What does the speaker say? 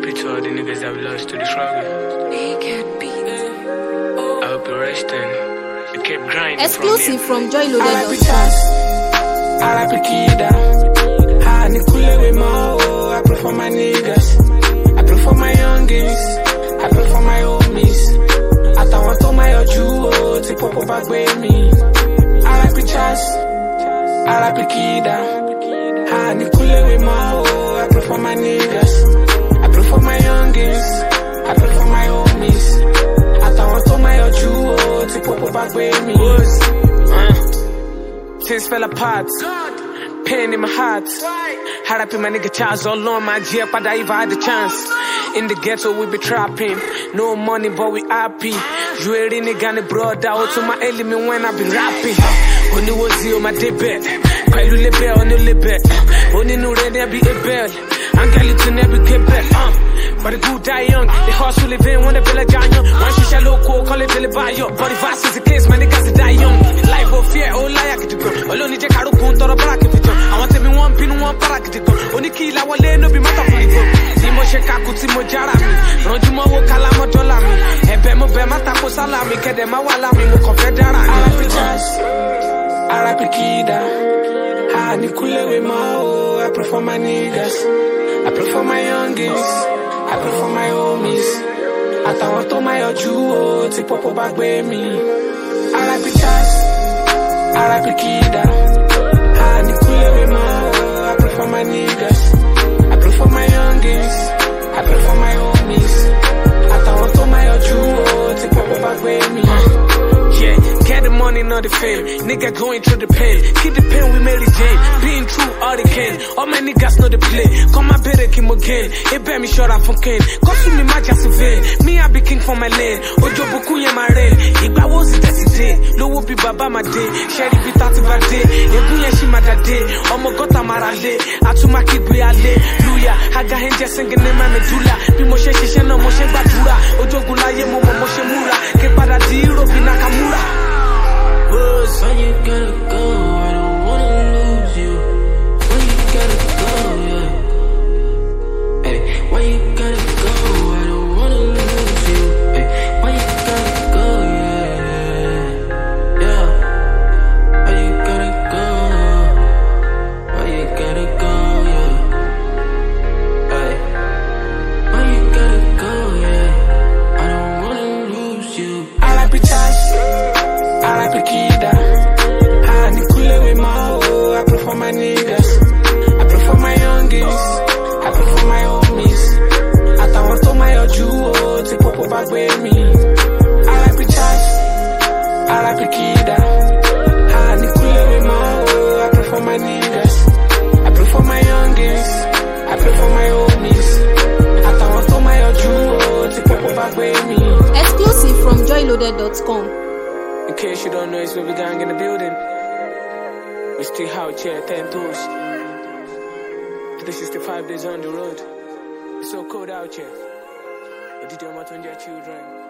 RIP to all the niggas that we lost to the struggle. I hope you're resting. You kept grinding. Exclusive from joyloaded.com. RIP Kida. I Nikule with more. I pray for my niggas. I pray for my youngins. I pray for my homies. I don't want to my oju. Take pop back with me. RIP Chas. RIP Kida. I Nikule with more. I pray for my niggas. I pray for my youngins. I pray for my homies. I don't want to my oju. Take pop back with me. Things fell apart. Pain in my heart. RIP my nigga Charles all on my G, but I even had the chance. In the ghetto we be trapping. No money but we happy. You a nigga and the brother out to my element when I be rapping. Only was you my debit. Quite a little bit on the libet. Only no ready I be a bell. I'm getting to never get back. But the good die young. The hustle live in when the village are young. Once you shall local, call it till it buy you. But if I see the case, my niggas die young. Life of fear, all lie I get to go. Only check out a pound or a bracket. I want to be one pin, one paracket. Only kill I will let no be matter for you. Timo Shekaku, Timo Jarami. Rojuma wo kalama dolami. Ebemo bemata ko salami. Kedema walami mo confederate. RIP Chas. RIP Kida. I Nikule with more. I pray for my niggas. I pray for my youngins. I pray for my homies. I don't want to my oju. Take pop back with me. RIP Chas. RIP Kida. I Nikule with more. I pray for my niggas. I pray for my youngins. I pray for my homies. I don't want to my oju. Take pop back with me. Yeah, get the money, not the fame. Nigga going through the pain. Keep the pain, we made it jam. Being true, all they can. All my niggas know the play. Come my better, Kim again. It bear me short out from Ken. Cause to me, my just vein. Me, I be king for my land. Ojo Boku, yeah, my rain. If I was it, that's it day. Low will be baba, my day. Sherry be 30 by day. Ebu, yeah, she, my day. Omo, gota, marale. Atuma, kid, be ale. Luya, Haga, Henja, singing in my medulla. Be Moshe, Shishena, Moshe, Badura. Ojo Gula, ye, Momo, Moshe, Mura. Kepada, Diro, be Nakamura. Why you gotta go? I don't wanna lose you. Why you gotta go? Yeah. Hey, why you gotta go? I don't wanna lose you. Hey, why you gotta go? Yeah, yeah. Why you gotta go? Why you gotta go? Yeah. Hey, why you gotta go? Yeah, I don't wanna lose you. RIP Chas. RIP Kida. I Nikule with more. I pray for my niggas. I pray for my youngins. I pray for my homies. I don't want to my oju. Take pop back with me. RIP Chas. RIP Kida. I Nikule with more. I pray for my niggas. I pray for my youngins. I pray for my homies. I don't want to my oju. Take pop back with me. Exclusive from joyloaded.com. In case you don't know, it's Baby Gang in the building. We still out here, 10 toes. 365 days on the road. It's so cold out here. But did you want to your children?